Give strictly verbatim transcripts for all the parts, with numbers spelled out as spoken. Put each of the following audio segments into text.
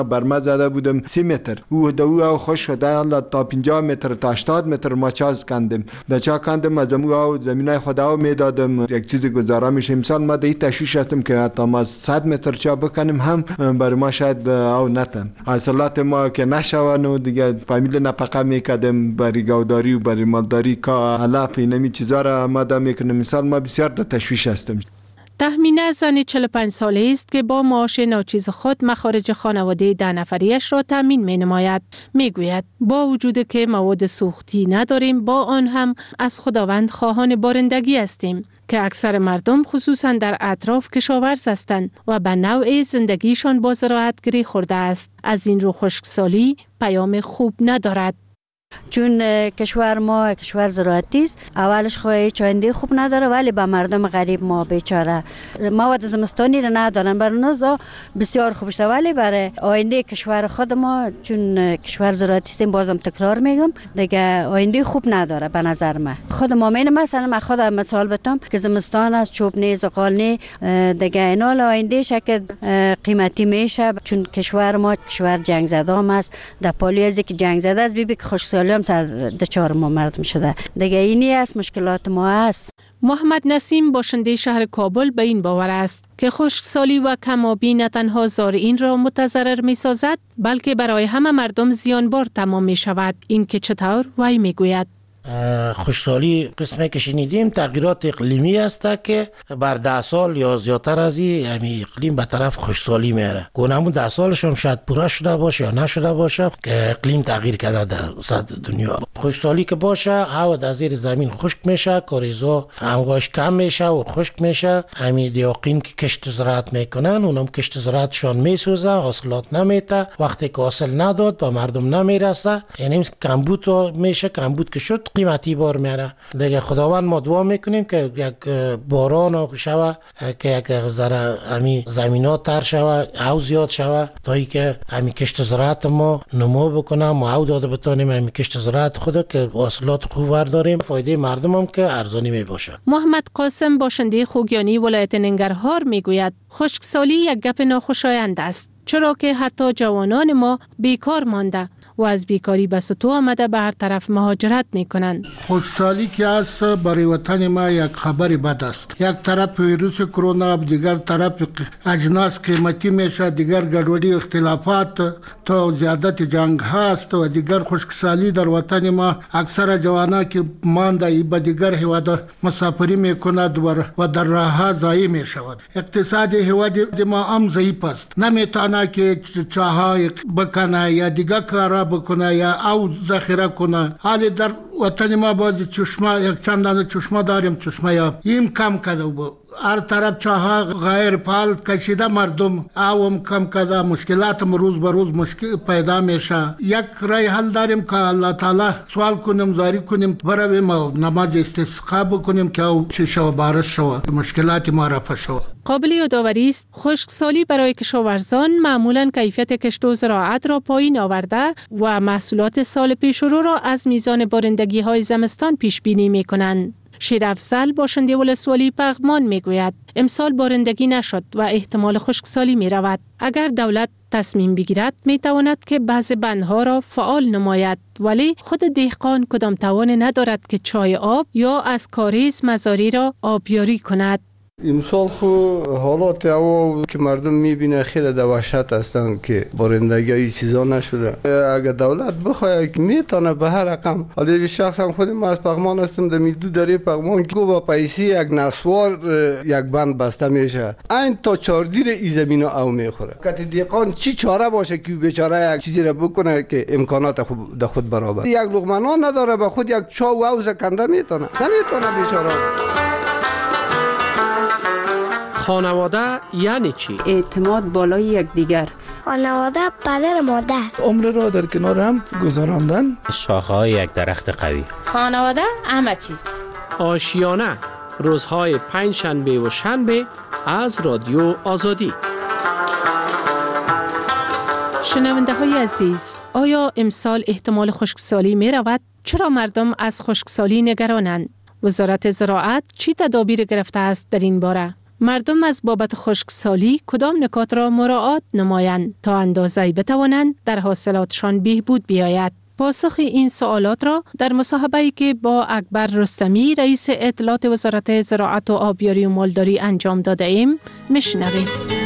برمه زده بودم سی متر او دو او خوش شده تا پنجاه متر تا هشتاد متر ما چاز کندم در چا کندم از امو او زمینای خدا میدادم یک چیز گزاره میشه. امسال ما در تشویش هستم که تا ما صد متر چا بکنیم هم برای ما شاید او نتن حاصلات ما که نشون و دیگه فامیل نفقه میکردم برای گوداری و برای مالداری که علف اینمی چیزا را آماده میکنم. مثال ما بسیار در تشویش هستم. تهمینه زن چهل و پنج ساله است که با معاش ناچیز خود مخارج خانواده ده نفریش را تامین می نماید. می گوید با وجود که مواد سوختی نداریم با آن هم از خداوند خواهان بارندگی هستیم که اکثر مردم خصوصا در اطراف کشاورز هستند و به نوع زندگیشان با زراعت گره خورده است. از این رو خشکسالی پیام خوب ندارد. چون کشور ما کشور زراعتی است، اولش خواهی چاینده خوب نداره ولی به مردم غریب ما بیچاره مواد زمستانی را ندارن. برای نوزا بسیار خوب است ولی برای آینده کشور خود ما چون کشور زراعتی است بازم تکرار میگم دیگه آینده خوب نداره به نظر من. خود ما مین مثلا من خودم مثال بتم که زمستان است چوبنی زغالنی دیگه اینا آینده شکل قیمتی میشه چون کشور ما کشور جنگ زده هم است. در پالی از که جنگ زده است بیبی که خوش هم سر دچار ما مردم شده دیگه اینی است مشکلات ما است. محمد نسیم باشنده شهر کابل به این باور است که خشکسالی و کم‌آبی نه تنها زارعین را متضرر می سازد بلکه برای همه مردم زیانبار تمام می شود. این که چطور وی می گوید خشکسالی قسمه که شنیدیم تغییرات اقلیمی است که بر ده سال یا زیادتر از این همی اقلیم به طرف خشکسالی میره. گونمون ده سالش هم شاید پورا شده باشه یا نشده باشه که اقلیم تغییر کرده در سطح دنیا. خشکسالی که باشه هوا در زیر زمین خشک میشه، کاریزا امواج کم میشه و خشک میشه. همین دیاقین که کشت زراعت میکنن اونم کشت زراعتشان میسوزه، حاصلات نمیده. وقتی که حاصل نداد به مردم نمیرسه یعنی کمبود میشه. کمبود که شد قیمتی بار میاره. دیگه خداوند ما دعا میکنیم که یک باران شوه که یک ذره همین زمینات تر شوه او زیاد شوه تا ای که همین کشت زراعت ما نمو بکنه ما او داده بتانیم همین کشت زراعت خود که حاصلات خوب برداریم فایده مردم هم که ارزانی می باشه. محمد قاسم باشنده خوگیانی ولایت ننگرهار میگوید خشکسالی یک گپ ناخوشایند است چرا که حتی جوانان ما بیکار مانده و از بیکاری به سطو آمده به هر طرف مهاجرت میکنند. خشکسالی که است برای وطن ما یک خبر بد است. یک طرف ویروس کرونا، دیگر طرف اجناس قیمتی میشه، دیگر گډوډي اختلافات تا زیادت جنگ هست و دیگر خشکسالی در وطن ما اکثر جوانان که مانده به دیگر هیواد مسافری میکند و در راه ضایع میشود. اقتصاد هیواد ما هم ضعیف است. نمیتونه که چاهای بکنه یا دیگر کارا بکنه یا او ذخیره کنه. حالی در وطن ما بعضی چشمه یک چندان چشمه داریم چشمه یا این کم کرده بود. هر طرف چاها غیر فعال کشیده مردم اوم کم کرده مشکلات روز به روز مشکل پیدا میشه. یک رای حل داریم که الله تعالی سوال کنیم زاری کنیم برویم و نماز استسقا بکنیم که او چه شو بارش شو مشکلات ما رفع شو. قابل یادآوری است خشکسالی برای کشاورزان معمولا کیفیت کشت و زراعت را پایین آورده و محصولات سال پیش رو را از میزان بارندگی های زمستان پیش بینی می کنند. شیرافزل باشنده ولسوالی پغمان می گوید امسال بارندگی نشد و احتمال خشکسالی می رود. اگر دولت تصمیم بگیرد می تواند که بعض بندها را فعال نماید ولی خود دهقان کدام توان ندارد که چای آب یا از کاریز مزاری را آبیاری کند. امسال خو حالات هوا که مردم میبینه خیلی دوشت هستن که بارندگی های چیزا نشده. اگر دولت بخواد میتونه به هر رقم حالی شخصا خود ما از پغمان هستم در میدو دری پغمان که با پیسی یک نسوار یک بند بسته میشه این تا چاردیر ای زمین او میخوره. که دیقان چی چاره باشه که بیچاره یک چیزی را بکنه که امکانات خود در خود برابر یک لقمه نداره به خود یک چا و او زکنده میتونه نمیتونه بیچاره. خانواده یعنی چی؟ اعتماد بالای یکدیگر. خانواده پدر مادر. عمر را در کنار هم گذراندن. شاخه‌های یک درخت قوی. خانواده همه چیز. آشیانه روزهای پنج شنبه و شنبه از رادیو آزادی. شنونده های عزیز، آیا امسال احتمال خشکسالی می رود؟ چرا مردم از خشکسالی نگرانند؟ وزارت زراعت چی تدابیر گرفته است در این باره؟ مردم از بابت خشکسالی کدام نکات را مراعات نمایند تا اندازه‌ای بتوانند در حاصلاتشان بهبود بیاید؟ پاسخ این سوالات را در مصاحبه‌ای که با اکبر رستمی رئیس اطلاعات وزارت زراعت و آبیاری و مالداری انجام داده ایم میشنوید.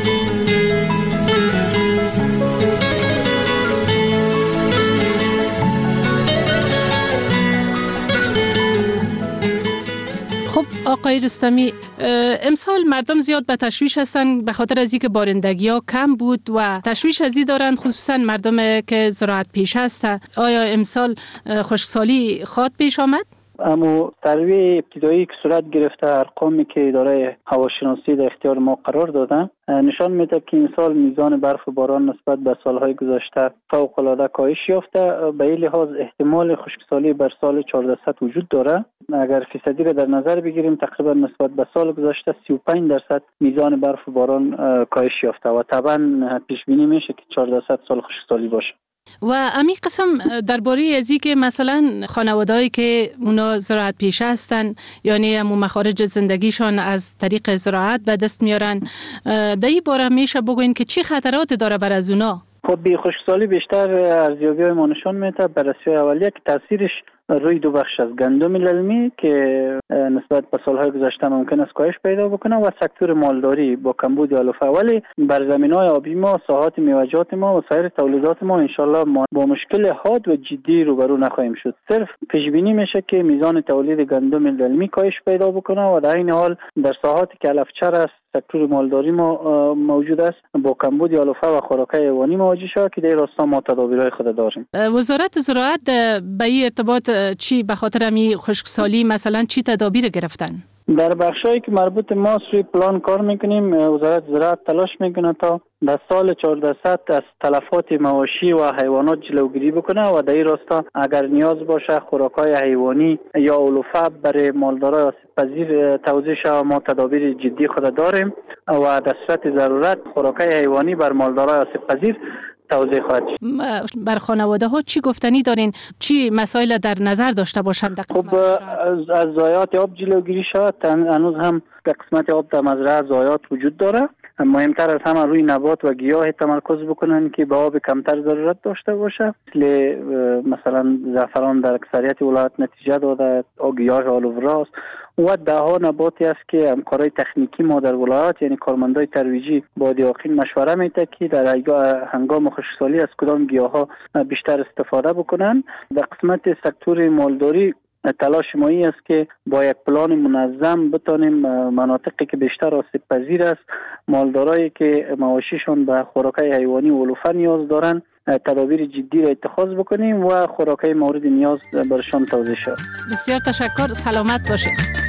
خب آقای رستمی، امسال مردم زیاد به تشویش هستند به خاطر از اینکه بارندگی ها کم بود و تشویش از این دارند، خصوصا مردم که زراعت پیش هستند. آیا امسال خشکسالی خواد پیش آمد؟ اما سروی ابتدایی که صورت گرفته ارقامی که اداره هواشناسی در اختیار ما قرار دادن نشان میده که این سال میزان برف و باران نسبت به سالهای گذشته فوق العاده کاهش یافته. به این لحاظ احتمال خشکسالی بر سال چهارصد وجود داره. اگر فیصدی را در نظر بگیریم تقریبا نسبت به سال گذشته سی و پنج درصد میزان برف و باران کاهش یافته و طبعا پیش بینی میشه که چهارصد سال خشکسالی باشه. و امی قسم درباره ازی که مثلا خانوادهایی که اونا زراعت پیشه هستن، یعنی همون مخارج زندگیشان از طریق زراعت به دست میارن، در این باره میشه بگوین که چی خطرات داره بر از اونا؟ خب بی خشکسالی بیشتر ارزیابی های ما نشان میده بررسی اولیه که تاثیرش روی دو بخش از گندم للمی که نسبت به سالهای گذشته ممکن است کاهش پیدا بکنه و سکتور مالداری با کمبود علوفه، ولی بر زمینهای آبی ما، ساحات میوه‌جات ما و سایر تولیدات ما انشالله ما با مشکل حاد و جدی روبرو نخواهیم شد. صرف پیش بینی میشه که میزان تولید گندم للمی کاهش پیدا بکنه و در این حال در ساحاتی که علفچر است سکتور مالداری ما موجود است با کمبود علوفه و خوراک‌های حیوانی مواجه شود که در راستا ما تدابیرهای خود داریم. وزارت زراعت به این ارتباط چی به خاطر همین خشکسالی مثلا چی تدابیر گرفتن؟ در بخشایی که مربوط ما روی پلان کار میکنیم. وزارت زراعت تلاش میکنه تا در سال چهارصد از تلفات مواشی و حیوانات جلوگیری بکنه و در این راستا اگر نیاز باشه خوراک‌های حیوانی یا علوفه برای مالدارای آسیب پذیر توزیع شود، ما تدابیر جدی خود داریم و در صورت ضرورت خوراک‌های حیوانی بر مالدارای آسیب پذیر توضیح خواهد شد. بر خانواده ها چی گفتنی دارین؟ چی مسائل در نظر داشته باشند در قسمت خب از, از ضایعات آب جلوگیری شود. هنوز هم در قسمت آب در مزرعه ضایعات وجود داره. مهمتر از همه روی نبات و گیاه تمرکز بکنن که به آب کمتر ضرورت داشته باشه. مثل مثلا زعفران در اکثریت ولایات نتیجه داده، گیاه آلووراست و ده ها نباتی است که همکارای تکنیکی ما در ولایات یعنی کارمندای ترویجی با دیاقین مشوره میده که در هنگام خشکسالی از کدام گیاها بیشتر استفاده بکنن. در قسمت سکتور مالداری تلاش ما این است که با یک پلان منظم بتانیم مناطقی که بیشتر آسیب پذیر است، مالدارایی که مواشیشون به خوراک‌های حیوانی و علوفه نیاز دارن، تدابیر جدی را اتخاذ بکنیم و خوراک‌های مورد نیاز برشان توزیع شود. بسیار تشکر، سلامت باشید.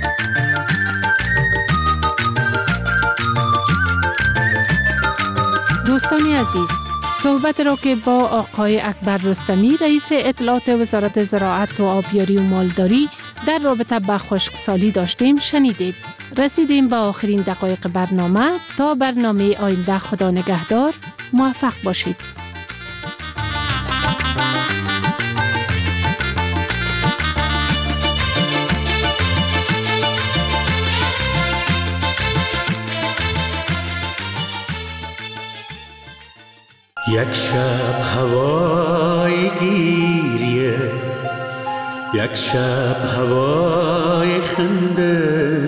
دوستان عزیز، صحبت را که با آقای اکبر رستمی رئیس اطلاعات وزارت زراعت و آبیاری و مالداری در رابطه با خشکسالی داشتیم شنیدید. رسیدیم به آخرین دقایق برنامه. تا برنامه آینده خدا نگهدار، موفق باشید. یک شب هوای گیریه، یک شب هوای خنده،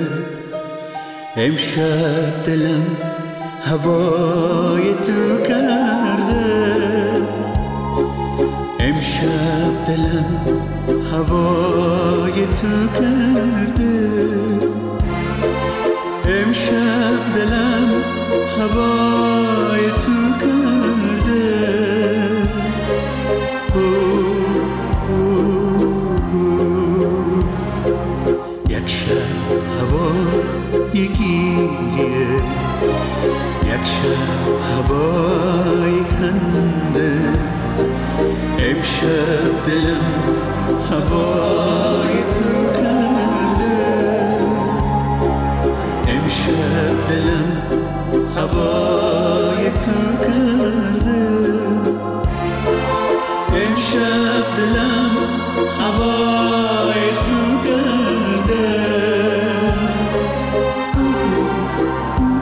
امشب دلم هوای تو کرده، امشب دلم هوای تو کرده، امشب دلم هوای تو کرده. یک شب هوای گیریه، یک شب هوای خنده، امشب دلم هوای تو کرده، امشب دلم هوای تو کرده، امشب دلم هوای تو کرده.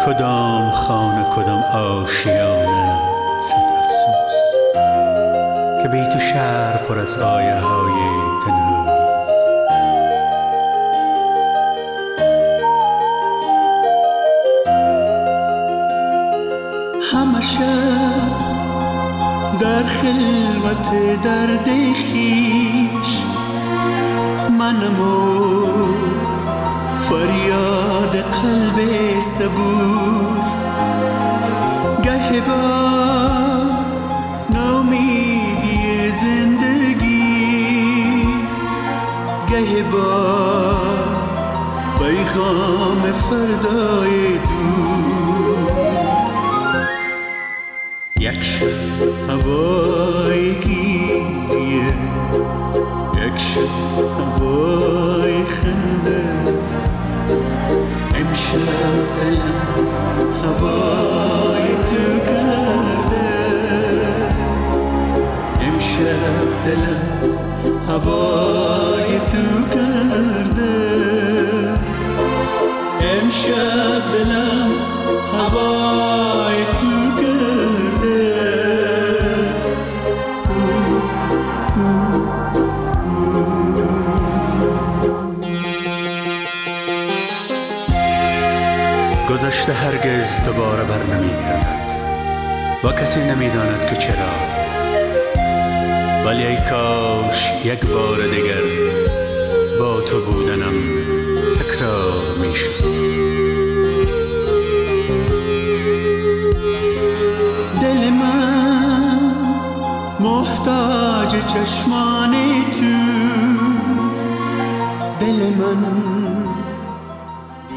کدام خانه کدام آشیانه صد افسوس که بی تو شهر پر از آیه های تنهاییست. همه شب در خلوت درد خویش منم و فریاد قلب صبور، گه با نامیدی زندگی، گه با پیغام فردای دور. یک شب هوای گیریه، یک شب هوای خنده، امشب دلم هوای تو کرده، امشب دلم هوای تو کرده، امشب دلم هوای تو کرده. گذشته هرگز دوباره بر نمی گردد و کسی نمی داند که چرا، ولی ای کاش یک بار دیگر با تو بودنم تکرار می شد. دل من محتاج چشمان